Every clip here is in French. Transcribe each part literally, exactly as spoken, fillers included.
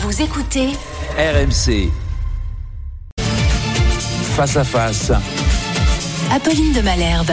Vous écoutez R M C. Face à face. Apolline de Malherbe.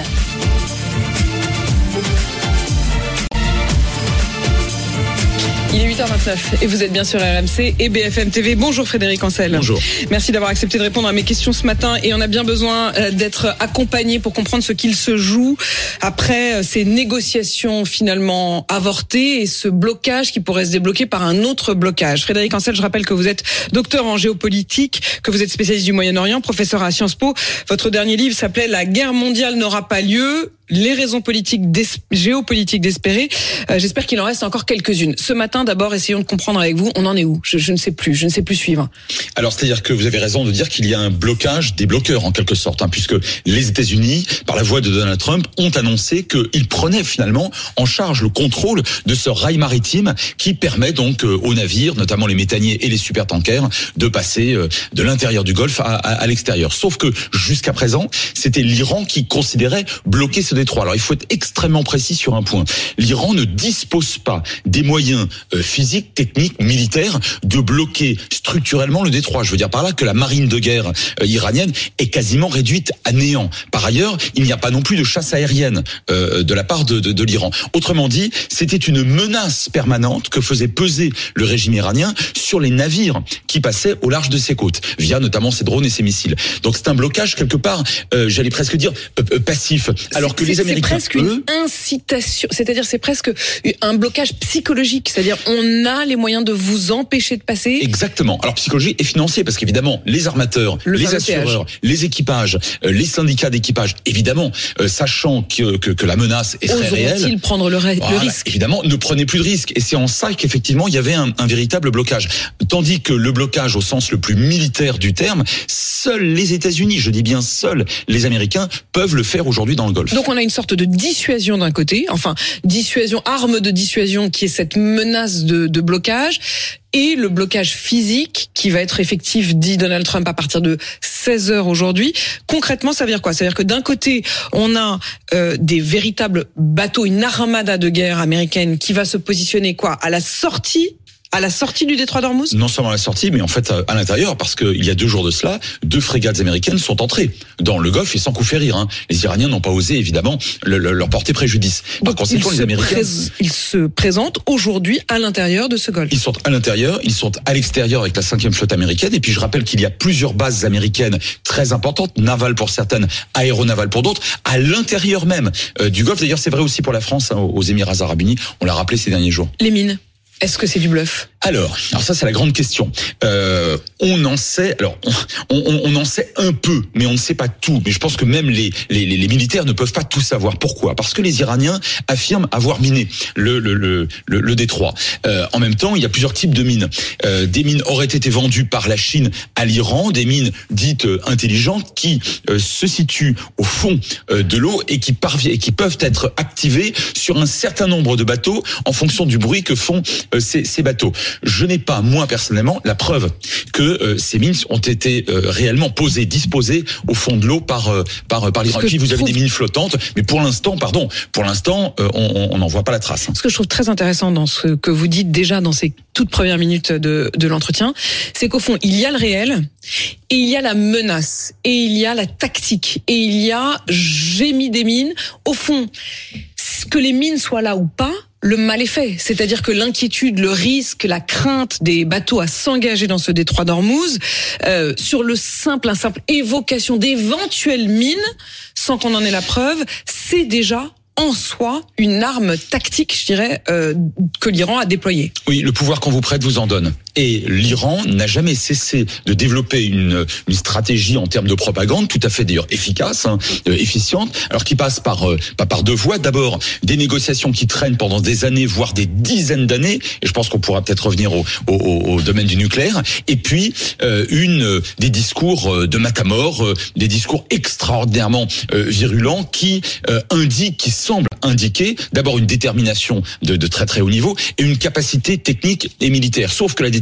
Il est huit heures vingt-neuf et vous êtes bien sur R M C et B F M T V. Bonjour Frédéric Ancel. Bonjour. Merci d'avoir accepté de répondre à mes questions ce matin et on a bien besoin d'être accompagné pour comprendre ce qu'il se joue après ces négociations finalement avortées et ce blocage qui pourrait se débloquer par un autre blocage. Frédéric Ancel, je rappelle que vous êtes docteur en géopolitique, que vous êtes spécialiste du Moyen-Orient, professeur à Sciences Po. Votre dernier livre s'appelait « La guerre mondiale n'aura pas lieu ». Les raisons politiques d'es- géopolitiques d'espérer. Euh, j'espère qu'il en reste encore quelques-unes. Ce matin, d'abord, essayons de comprendre avec vous. On en est où ? je, je ne sais plus. Je ne sais plus suivre. Alors, c'est-à-dire que vous avez raison de dire qu'il y a un blocage des bloqueurs, en quelque sorte, hein, puisque les États-Unis, par la voix de Donald Trump, ont annoncé qu'ils prenaient finalement en charge le contrôle de ce rail maritime qui permet donc euh, aux navires, notamment les méthaniers et les supertankers, de passer euh, de l'intérieur du Golfe à, à, à l'extérieur. Sauf que jusqu'à présent, c'était l'Iran qui considérait bloquer ce détroit. Alors il faut être extrêmement précis sur un point. L'Iran ne dispose pas des moyens euh, physiques, techniques, militaires de bloquer structurellement le détroit. Je veux dire par là que la marine de guerre euh, iranienne est quasiment réduite à néant. Par ailleurs, il n'y a pas non plus de chasse aérienne euh, de la part de, de, de l'Iran. Autrement dit, c'était une menace permanente que faisait peser le régime iranien sur les navires qui passaient au large de ses côtes, via notamment ses drones et ses missiles. Donc c'est un blocage quelque part, euh, j'allais presque dire euh, euh, passif. Alors que c'est, les Américains, c'est presque une eux, incitation, c'est-à-dire c'est presque un blocage psychologique, c'est-à-dire on a les moyens de vous empêcher de passer. Exactement. Alors psychologie et financier, parce qu'évidemment les armateurs, Le les assureurs, les équipages, euh, les syndicats d'équipage, évidemment, euh, sachant que, que que la menace est très réelle, oseront-ils prendre le, ré- voilà, le risque ? Évidemment, ne prenez plus de risques. Et c'est en ça qu'effectivement il y avait un, un véritable blocage. Tandis que le blocage au sens le plus militaire du terme, seuls les États-Unis, je dis bien seuls les Américains, peuvent le faire aujourd'hui dans le Golfe. Donc on a une sorte de dissuasion d'un côté, enfin dissuasion, arme de dissuasion qui est cette menace de, de blocage, et le blocage physique qui va être effectif, dit Donald Trump, à partir de seize heures aujourd'hui. Concrètement, ça veut dire quoi ? Ça veut dire que d'un côté, on a euh, des véritables bateaux, une armada de guerre américaine qui va se positionner quoi ? À la sortie À la sortie du détroit d'Ormuz ? Non seulement à la sortie, mais en fait à l'intérieur, parce qu'il y a deux jours de cela, deux frégates américaines sont entrées dans le Golfe et sans coup férir. Hein. Les Iraniens n'ont pas osé, évidemment, le, le, leur porter préjudice. Par Donc, conséquent, les Américains... Prés- ils se présentent aujourd'hui à l'intérieur de ce Golfe. Ils sont à l'intérieur, ils sont à l'extérieur avec la cinquième flotte américaine. Et puis je rappelle qu'il y a plusieurs bases américaines très importantes, navales pour certaines, aéronavales pour d'autres, à l'intérieur même euh, du Golfe. D'ailleurs, c'est vrai aussi pour la France, hein, aux Émirats Arabes Unis. On l'a rappelé ces derniers jours. Les mines, est-ce que c'est du bluff ? Alors, alors ça c'est la grande question. Euh, on en sait, alors on, on, on en sait un peu, mais on ne sait pas tout. Mais je pense que même les, les, les militaires ne peuvent pas tout savoir. Pourquoi ? Parce que les Iraniens affirment avoir miné le, le, le, le, le détroit. Euh, en même temps, il y a plusieurs types de mines. Euh, des mines auraient été vendues par la Chine à l'Iran, des mines dites euh, intelligentes qui euh, se situent au fond euh, de l'eau et qui parviennent et qui peuvent être activées sur un certain nombre de bateaux en fonction du bruit que font euh, ces, ces bateaux. Je n'ai pas, moi personnellement, la preuve que euh, ces mines ont été euh, réellement posées, disposées au fond de l'eau par euh, par par l'Iran. Puis vous avez trouve... des mines flottantes, mais pour l'instant, pardon, pour l'instant, euh, on n'en voit pas la trace. Ce que je trouve très intéressant dans ce que vous dites déjà dans ces toutes premières minutes de, de l'entretien, c'est qu'au fond, il y a le réel, et il y a la menace, et il y a la tactique, et il y a j'ai mis des mines. Au fond, que les mines soient là ou pas, le mal est fait. C'est-à-dire que l'inquiétude, le risque, la crainte des bateaux à s'engager dans ce détroit d'Ormuz, euh, sur le simple, un simple évocation d'éventuelles mines, sans qu'on en ait la preuve, c'est déjà en soi une arme tactique, je dirais, euh, que l'Iran a déployée. Oui, le pouvoir qu'on vous prête vous en donne. Et l'Iran n'a jamais cessé de développer une, une stratégie en termes de propagande, tout à fait d'ailleurs efficace, hein, euh, efficiente, alors qui passe par euh, pas par deux voies. D'abord, des négociations qui traînent pendant des années, voire des dizaines d'années, et je pense qu'on pourra peut-être revenir au, au, au domaine du nucléaire, et puis euh, une euh, des discours de matamor, euh, des discours extraordinairement euh, virulents qui euh, indiquent, qui semblent indiquer d'abord une détermination de, de très très haut niveau et une capacité technique et militaire. Sauf que la détermination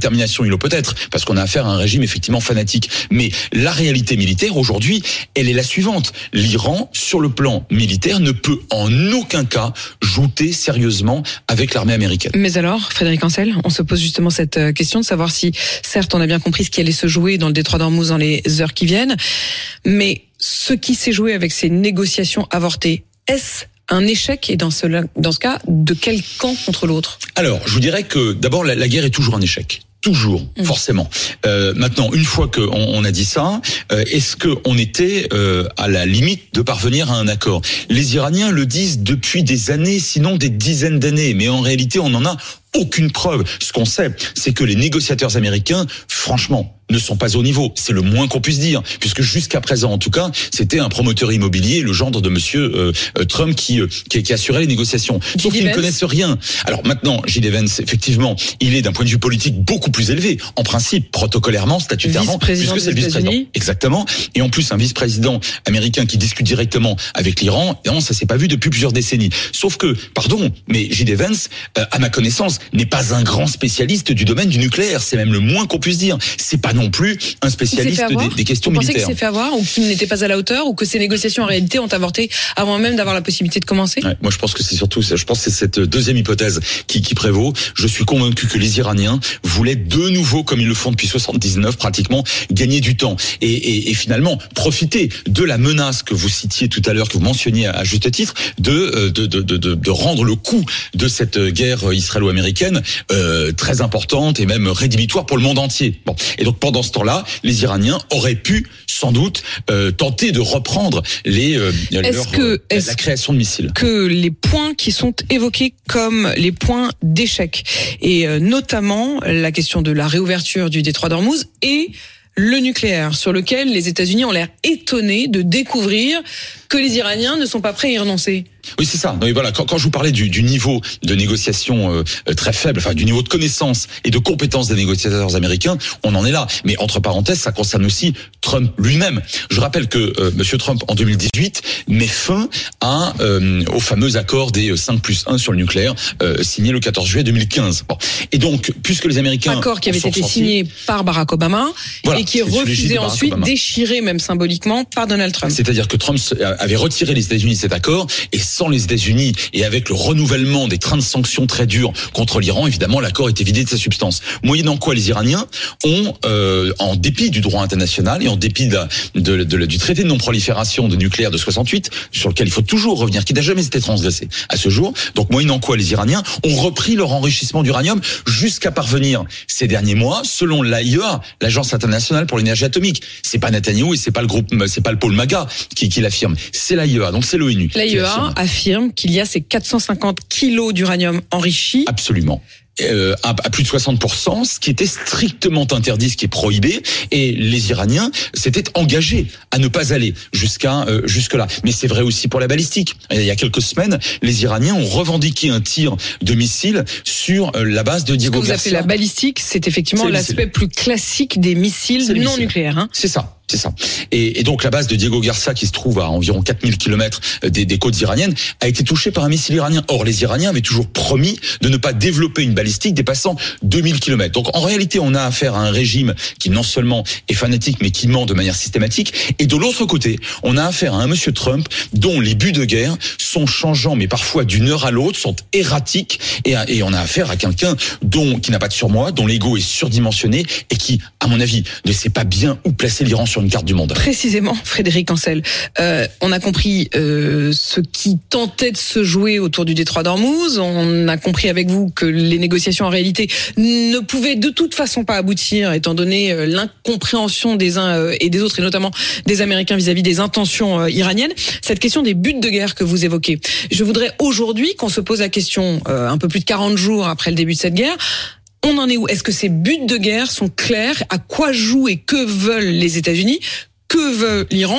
détermination, il le peut être, parce qu'on a affaire à un régime effectivement fanatique. Mais la réalité militaire aujourd'hui, elle est la suivante. L'Iran, sur le plan militaire, ne peut en aucun cas jouter sérieusement avec l'armée américaine. Mais alors, Frédéric Ancel, on se pose justement cette question de savoir si, certes, on a bien compris ce qui allait se jouer dans le détroit d'Ormuz dans les heures qui viennent, mais ce qui s'est joué avec ces négociations avortées, est-ce un échec, et dans ce, dans ce cas, de quel camp contre l'autre? Alors, je vous dirais que d'abord, la, la guerre est toujours un échec. Toujours, mmh. forcément. Euh, maintenant, une fois qu'on on a dit ça, euh, est-ce qu'on était euh, à la limite de parvenir à un accord? Les Iraniens le disent depuis des années, sinon des dizaines d'années, mais en réalité, on n'en a aucune preuve. Ce qu'on sait, c'est que les négociateurs américains, franchement, ne sont pas au niveau. C'est le moins qu'on puisse dire, puisque jusqu'à présent, en tout cas, c'était un promoteur immobilier, le gendre de Monsieur euh, Trump, qui, euh, qui qui assurait les négociations. Sauf qu'ils ne connaissent rien. Alors maintenant, J D Vance, effectivement, il est d'un point de vue politique beaucoup plus élevé. En principe, protocolairement, statutairement, puisque c'est le vice-président. Exactement. Et en plus, un vice-président américain qui discute directement avec l'Iran, non, ça s'est pas vu depuis plusieurs décennies. Sauf que, pardon, mais J D Vance, euh, à ma connaissance, n'est pas un grand spécialiste du domaine du nucléaire. C'est même le moins qu'on puisse dire. C'est pas non plus un spécialiste des, des questions Vous militaires. Vous pensez qu'il s'est fait avoir, ou qu'il n'était pas à la hauteur, ou que ces négociations en réalité ont avorté avant même d'avoir la possibilité de commencer? Ouais, moi, je pense que c'est surtout, je pense que c'est cette deuxième hypothèse qui, qui prévaut. Je suis convaincu que les Iraniens voulaient de nouveau, comme ils le font depuis soixante-dix-neuf pratiquement, gagner du temps et, et, et finalement profiter de la menace que vous citiez tout à l'heure, que vous mentionniez à juste titre, de de de de, de rendre le coût de cette guerre israélo-américaine euh, très importante et même rédhibitoire pour le monde entier. Bon, et donc pendant ce temps-là, les Iraniens auraient pu sans doute euh, tenter de reprendre les euh, leur, que, euh, la création de missiles. Que les points qui sont évoqués comme les points d'échec, et euh, notamment la question de la réouverture du détroit d'Ormuz et le nucléaire, sur lequel les États-Unis ont l'air étonnés de découvrir que les Iraniens ne sont pas prêts à y renoncer. Oui, c'est ça. Non, mais voilà, quand, quand je vous parlais du, du niveau de négociation euh, très faible, enfin du niveau de connaissance et de compétence des négociateurs américains, on en est là. Mais entre parenthèses, ça concerne aussi Trump lui-même. Je rappelle que euh, Monsieur Trump, en deux mille dix-huit, met fin à, euh, au fameux accord des cinq plus un sur le nucléaire, euh, signé le quatorze juillet deux mille quinze. Bon. Et donc, puisque les Américains... Accord qui avait été sortis, signé par Barack Obama, voilà, et qui est refusé ensuite, Obama. déchiré même symboliquement par Donald Trump. C'est-à-dire que Trump avait retiré les États-Unis de cet accord, et sans les États-Unis et avec le renouvellement des trains de sanctions très durs contre l'Iran, évidemment, l'accord était vidé de sa substance. Moyennant quoi, les Iraniens ont, euh, en dépit du droit international et en dépit de, de, de, du traité de non-prolifération de nucléaire de soixante-huit, sur lequel il faut toujours revenir, qui n'a jamais été transgressé à ce jour, donc moyennant quoi, les Iraniens ont repris leur enrichissement d'uranium jusqu'à parvenir ces derniers mois, selon l'A I E A, l'Agence internationale pour l'énergie atomique. C'est pas Netanyahou et c'est pas le groupe, c'est pas le pôle MAGA qui, qui l'affirme. C'est l'A I E A, donc c'est l'ONU. L'A I E A affirme qu'il y a ces quatre cent cinquante kilos d'uranium enrichi. Absolument. Euh, à, à plus de soixante pour cent, ce qui était strictement interdit, ce qui est prohibé, et les Iraniens s'étaient engagés à ne pas aller jusqu'à euh, jusque là. Mais c'est vrai aussi pour la balistique. Il y a quelques semaines, les Iraniens ont revendiqué un tir de missile sur euh, la base de Diego Garcia. Ce que vous appelez la balistique, c'est effectivement c'est l'aspect plus classique des missiles non missiles. nucléaires. Hein. C'est ça. C'est ça. Et, et donc la base de Diego Garcia, qui se trouve à environ quatre mille kilomètres des, des côtes iraniennes, a été touchée par un missile iranien. Or, les Iraniens avaient toujours promis de ne pas développer une balistique dépassant deux mille kilomètres. Donc en réalité, on a affaire à un régime qui non seulement est fanatique, mais qui ment de manière systématique. Et de l'autre côté, on a affaire à un monsieur Trump dont les buts de guerre sont changeants, mais parfois d'une heure à l'autre, sont erratiques. Et, et on a affaire à quelqu'un dont qui n'a pas de surmoi, dont l'ego est surdimensionné et qui, à mon avis, ne sait pas bien où placer l'Iran sur une carte du monde. Précisément, Frédéric Ancel. Euh, on a compris euh, ce qui tentait de se jouer autour du détroit d'Ormuz. On a compris avec vous que les négociations en réalité ne pouvaient de toute façon pas aboutir, étant donné euh, l'incompréhension des uns euh, et des autres, et notamment des Américains vis-à-vis des intentions euh, iraniennes. Cette question des buts de guerre que vous évoquez, je voudrais aujourd'hui qu'on se pose la question, euh, un peu plus de quarante jours après le début de cette guerre. On en est où? Est-ce que ces buts de guerre sont clairs? À quoi jouent et que veulent les États-Unis? Que veut l'Iran?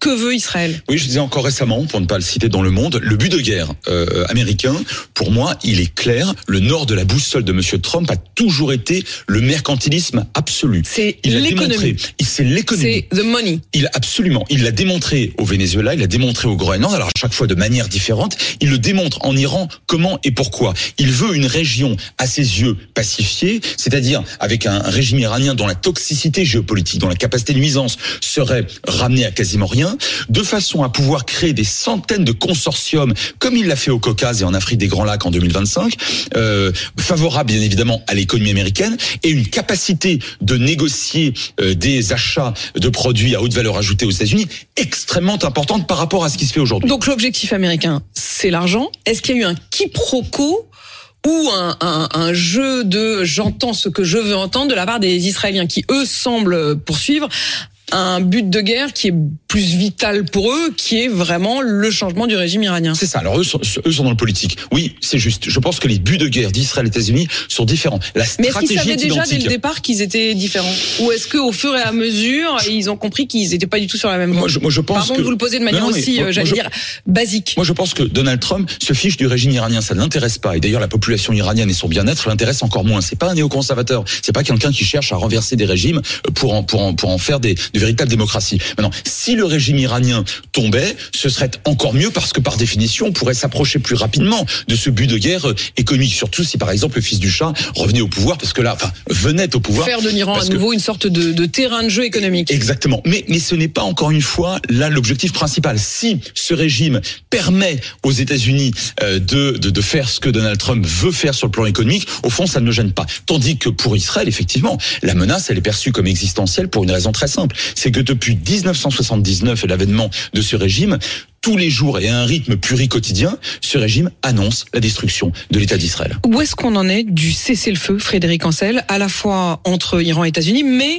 Que veut Israël ? Oui, je disais encore récemment, pour ne pas le citer dans Le Monde, le but de guerre euh, américain, pour moi, il est clair. Le nord de la boussole de M. Trump a toujours été le mercantilisme absolu. C'est il l'économie. C'est l'économie. C'est the money. Il absolument. Il l'a démontré au Venezuela, il l'a démontré au Groenland. Alors à chaque fois de manière différente, il le démontre en Iran. Comment et pourquoi ? Il veut une région à ses yeux pacifiée, c'est-à-dire avec un régime iranien dont la toxicité géopolitique, dont la capacité de nuisance serait ramenée à quasiment rien, de façon à pouvoir créer des centaines de consortiums, comme il l'a fait au Caucase et en Afrique des Grands Lacs en deux mille vingt-cinq, euh, favorable bien évidemment à l'économie américaine, et une capacité de négocier euh, des achats de produits à haute valeur ajoutée aux États-Unis extrêmement importante par rapport à ce qui se fait aujourd'hui. Donc l'objectif américain, c'est l'argent. Est-ce qu'il y a eu un quiproquo ou un, un, un jeu de j'entends ce que je veux entendre de la part des Israéliens qui, eux, semblent poursuivre un but de guerre qui est plus vital pour eux, qui est vraiment le changement du régime iranien. C'est ça. Alors eux sont, eux sont dans le politique. Oui, c'est juste. Je pense que les buts de guerre d'Israël et des États-Unis sont différents. La stratégie est identique. Mais est-ce qu'ils savaient déjà dès le départ qu'ils étaient différents ? Ou est-ce qu'au fur et à mesure, ils ont compris qu'ils n'étaient pas du tout sur la même voie ? Moi, je, moi, je pense Pardon que... de vous le poser de manière non, non, aussi, moi, j'allais moi, dire, basique. Moi, je pense que Donald Trump se fiche du régime iranien. Ça ne l'intéresse pas. Et d'ailleurs, la population iranienne et son bien-être l'intéresse encore moins. C'est pas un néoconservateur. C'est pas quelqu'un qui cherche à renverser des régimes pour en, pour en, pour en faire des, de véritables démocraties. Maintenant, si le régime iranien tombait, ce serait encore mieux parce que par définition, on pourrait s'approcher plus rapidement de ce but de guerre économique. Surtout si par exemple le fils du Shah revenait au pouvoir, parce que là, enfin, venait au pouvoir. Faire de l'Iran à nouveau que... une sorte de, de terrain de jeu économique. Exactement. Mais, mais ce n'est pas encore une fois là l'objectif principal. Si ce régime permet aux États-Unis euh, de, de, de faire ce que Donald Trump veut faire sur le plan économique, au fond, ça ne le gêne pas. Tandis que pour Israël, effectivement, la menace, elle est perçue comme existentielle pour une raison très simple. C'est que depuis dix-neuf cent soixante-dix-neuf et l'avènement de ce régime, tous les jours et à un rythme pluricotidien, ce régime annonce la destruction de l'État d'Israël. Où est-ce qu'on en est du cessez-le-feu, Frédéric Ancel, à la fois entre Iran et États-Unis, mais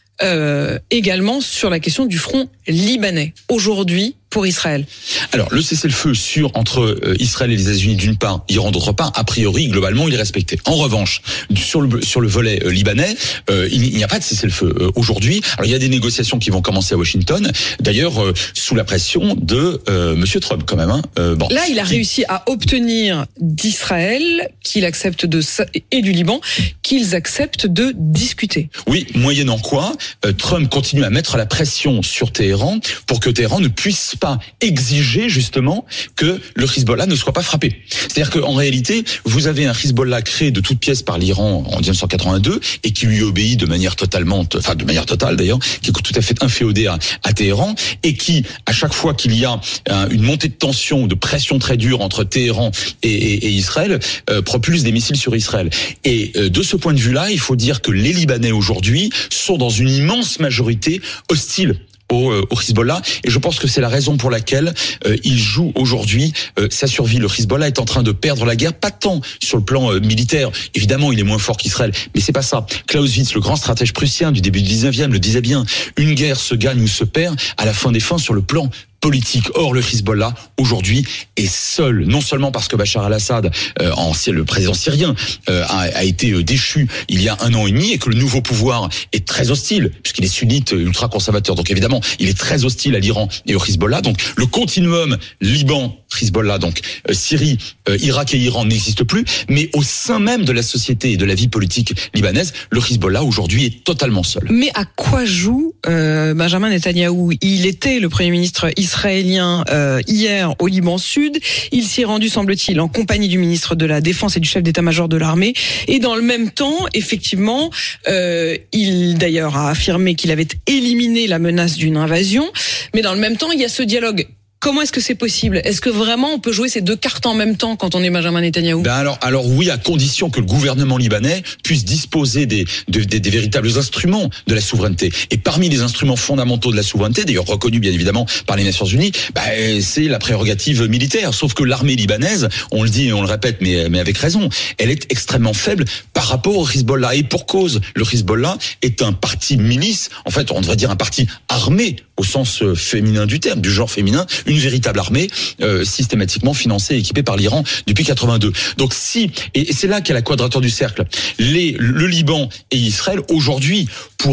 euh, également sur la question du front libanais, aujourd'hui, pour Israël? Alors, le cessez-le-feu sur entre euh, Israël et les États-Unis d'une part, Iran d'autre part, a priori, globalement, il est respecté. En revanche, sur le sur le volet euh, libanais, euh, il n'y a pas de cessez-le-feu euh, aujourd'hui. Alors, il y a des négociations qui vont commencer à Washington, d'ailleurs euh, sous la pression de euh, Monsieur Trump, quand même. Hein. Euh, bon. Là, il a réussi à obtenir d'Israël qu'il accepte de et du Liban qu'ils acceptent de discuter. Oui, moyennant quoi, euh, Trump continue à mettre la pression sur Téhéran pour que Téhéran ne puisse pas exiger justement que le Hezbollah ne soit pas frappé. C'est-à-dire qu'en réalité, vous avez un Hezbollah créé de toutes pièces par l'Iran en dix-neuf cent quatre-vingt-deux et qui lui obéit de manière totalement, enfin de manière totale d'ailleurs, qui est tout à fait inféodé à, à Téhéran et qui, à chaque fois qu'il y a un, une montée de tension, de pression très dure entre Téhéran et, et, et Israël, euh, propulse des missiles sur Israël. Et euh, de ce point de vue-là, il faut dire que les Libanais aujourd'hui sont dans une immense majorité hostile Au, au Hezbollah, et je pense que c'est la raison pour laquelle euh, il joue aujourd'hui euh, sa survie. Le Hezbollah est en train de perdre la guerre, pas tant sur le plan euh, militaire, évidemment il est moins fort qu'Israël, mais c'est pas ça. Clausewitz, le grand stratège prussien du début du dix-neuvième, le disait bien, une guerre se gagne ou se perd à la fin des fins sur le plan politique. Or, le Hezbollah, aujourd'hui, est seul, non seulement parce que Bachar al-Assad, euh, ancien, le président syrien, euh, a, a été euh, déchu il y a un an et demi, et que le nouveau pouvoir est très hostile, puisqu'il est sunnite, ultra-conservateur. Donc évidemment, il est très hostile à l'Iran et au Hezbollah. Donc le continuum Liban, Hezbollah, donc euh, Syrie, euh, Irak et Iran n'existe plus, mais au sein même de la société et de la vie politique libanaise, le Hezbollah, aujourd'hui, est totalement seul. Mais à quoi joue euh, Benjamin Netanyahou? Il était le Premier ministre israélien israélien euh, hier au Liban Sud. Il s'y est rendu, semble-t-il, en compagnie du ministre de la Défense et du chef d'état-major de l'armée. Et dans le même temps, effectivement, euh, il d'ailleurs a affirmé qu'il avait éliminé la menace d'une invasion. Mais dans le même temps, il y a ce dialogue. Comment est-ce que c'est possible? Est-ce que vraiment on peut jouer ces deux cartes en même temps quand on est Benjamin Netanyahou? Ben alors, alors oui, à condition que le gouvernement libanais puisse disposer des, des, des, des véritables instruments de la souveraineté. Et parmi les instruments fondamentaux de la souveraineté, d'ailleurs reconnus bien évidemment par les Nations Unies, ben, c'est la prérogative militaire. Sauf que l'armée libanaise, on le dit et on le répète, mais, mais avec raison, elle est extrêmement faible par rapport au Hezbollah. Et pour cause, le Hezbollah est un parti milice, en fait on devrait dire un parti armé au sens féminin du terme, du genre féminin, une véritable armée euh, systématiquement financée et équipée par l'Iran depuis quatre-vingt-deux. Donc si, et c'est là qu'est la quadrature du cercle, les, le Liban et Israël aujourd'hui pourraient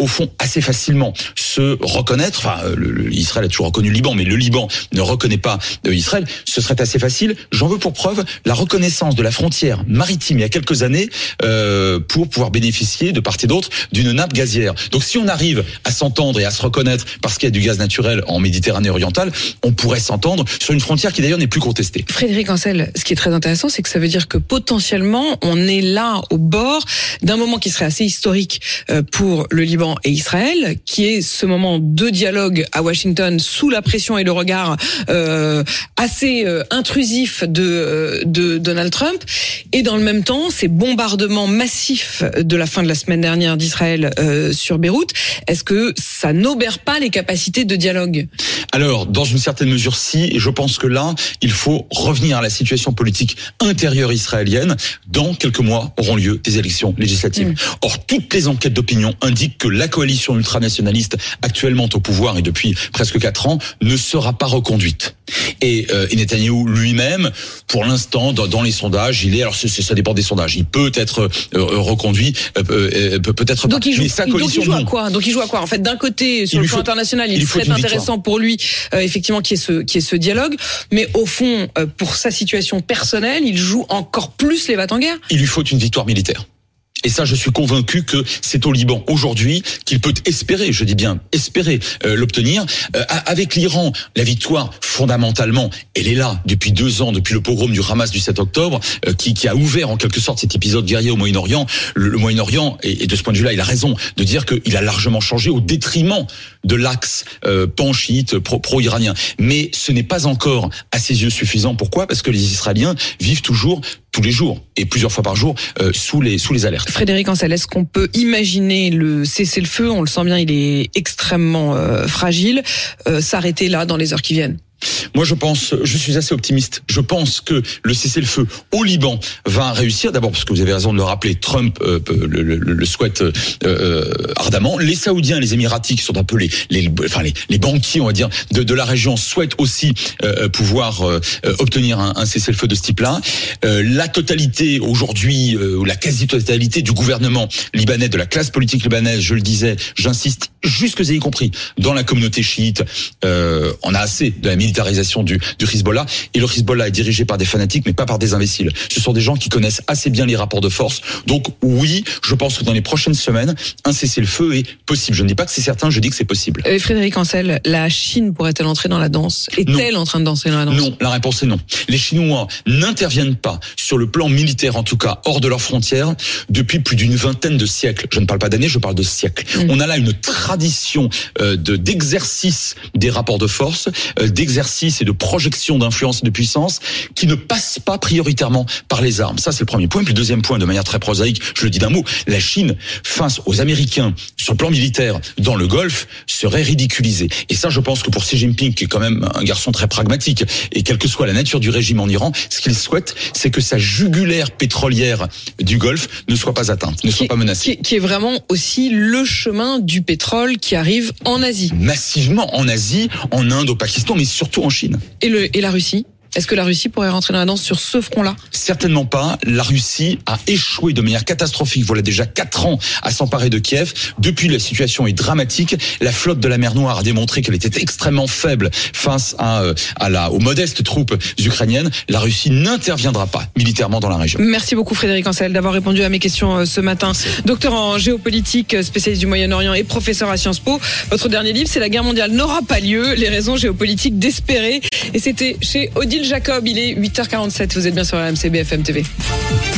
au fond, assez facilement se reconnaître. Enfin, le, le, Israël a toujours reconnu le Liban, mais le Liban ne reconnaît pas euh, Israël. Ce serait assez facile. J'en veux pour preuve la reconnaissance de la frontière maritime il y a quelques années euh, pour pouvoir bénéficier de part et d'autre d'une nappe gazière. Donc, si on arrive à s'entendre et à se reconnaître parce qu'il y a du gaz naturel en Méditerranée orientale, on pourrait s'entendre sur une frontière qui d'ailleurs n'est plus contestée. Frédéric Ancel, ce qui est très intéressant, c'est que ça veut dire que potentiellement, on est là au bord d'un moment qui serait assez historique pour le Liban et Israël, qui est ce moment de dialogue à Washington sous la pression et le regard euh, assez euh, intrusif de, euh, de Donald Trump, et dans le même temps, ces bombardements massifs de la fin de la semaine dernière d'Israël euh, sur Beyrouth, est-ce que ça n'obère pas les capacités de dialogue ? Alors, dans une certaine mesure, si, et je pense que là, il faut revenir à la situation politique intérieure israélienne. Dans quelques mois auront lieu des élections législatives. Mmh. Or, toutes les enquêtes d'opinion indiquent que la coalition ultranationaliste actuellement au pouvoir et depuis presque quatre ans ne sera pas reconduite. Et, euh, et Netanyahou lui-même, pour l'instant, dans, dans les sondages, il est, alors c'est, ça dépend des sondages, il peut être euh, reconduit, euh, euh, peut-être donc pas. Il joue, mais sa coalition, donc il joue à non. quoi Donc il joue à quoi En fait, d'un côté, sur il le plan faut, international, il, il serait intéressant victoire. pour lui, euh, effectivement, qu'il y ait ce, qu'il y ait ce dialogue, mais au fond, euh, pour sa situation personnelle, il joue encore plus les va-t-en-guerre. Il lui faut une victoire militaire. Et ça, je suis convaincu que c'est au Liban aujourd'hui qu'il peut espérer, je dis bien espérer euh, l'obtenir. Euh, avec l'Iran, la victoire, fondamentalement, elle est là depuis deux ans, depuis le pogrom du Hamas du sept octobre, euh, qui, qui a ouvert en quelque sorte cet épisode guerrier au Moyen-Orient. Le, le Moyen-Orient, et, et de ce point de vue-là, il a raison de dire qu'il a largement changé au détriment de l'axe euh, pan-chiite, pro, pro-iranien. Mais ce n'est pas encore à ses yeux suffisant. Pourquoi ? Parce que les Israéliens vivent toujours tous les jours et plusieurs fois par jour euh, sous les sous les alertes. Frédéric Ancel, est-ce qu'on peut imaginer le cessez-le-feu ? On le sent bien, il est extrêmement euh, fragile. Euh, s'arrêter là dans les heures qui viennent ? Moi, je pense, je suis assez optimiste. Je pense que le cessez-le-feu au Liban va réussir. D'abord, parce que vous avez raison de le rappeler, Trump euh, le, le, le souhaite euh, ardemment. Les Saoudiens, les Émiratis, qui sont un peu les, les, enfin les, les banquiers, on va dire, de, de la région, souhaitent aussi euh, pouvoir euh, obtenir un, un cessez-le-feu de ce type-là. Euh, la totalité aujourd'hui, euh, ou la quasi-totalité du gouvernement libanais, de la classe politique libanaise, je le disais, j'insiste, jusque et y compris dans la communauté chiite, euh, on a assez de la militarisation du, du Hezbollah. Et le Hezbollah est dirigé par des fanatiques, mais pas par des imbéciles. Ce sont des gens qui connaissent assez bien les rapports de force. Donc oui, je pense que dans les prochaines semaines, un cessez-le-feu est possible. Je ne dis pas que c'est certain, je dis que c'est possible. Euh, Frédéric Ancel, la Chine pourrait-elle entrer dans la danse ? Est-elle en train de danser dans la danse ? Non, la réponse est non. Les Chinois n'interviennent pas sur le plan militaire, en tout cas hors de leurs frontières, depuis plus d'une vingtaine de siècles. Je ne parle pas d'années, je parle de siècles. Mmh. On a là une tradition euh, de, d'exercice des rapports de force, euh, d'exercice et de projection d'influence et de puissance qui ne passe pas prioritairement par les armes. Ça, c'est le premier point. Puis le deuxième point, de manière très prosaïque, je le dis d'un mot, la Chine, face aux Américains, sur le plan militaire, dans le Golfe, serait ridiculisée. Et ça, je pense que pour Xi Jinping, qui est quand même un garçon très pragmatique, et quelle que soit la nature du régime en Iran, ce qu'il souhaite, c'est que sa jugulaire pétrolière du Golfe ne soit pas atteinte, ne soit qui, pas menacée. Qui, qui est vraiment aussi le chemin du pétrole qui arrive en Asie. Massivement en Asie, en Inde, au Pakistan, mais surtout en Chine. Et, le, et la Russie ? Est-ce que la Russie pourrait rentrer dans la danse sur ce front-là ? Certainement pas. La Russie a échoué de manière catastrophique. Voilà déjà quatre ans à s'emparer de Kiev. Depuis, la situation est dramatique. La flotte de la mer Noire a démontré qu'elle était extrêmement faible face à, à la, aux modestes troupes ukrainiennes. La Russie n'interviendra pas militairement dans la région. Merci beaucoup Frédéric Ancel d'avoir répondu à mes questions ce matin. Docteur en géopolitique, spécialiste du Moyen-Orient et professeur à Sciences Po. Votre dernier livre, c'est La guerre mondiale n'aura pas lieu, les raisons géopolitiques d'espérer. Et c'était chez Odile Jacob, il est huit heures quarante-sept, vous êtes bien sur R M C B F M T V.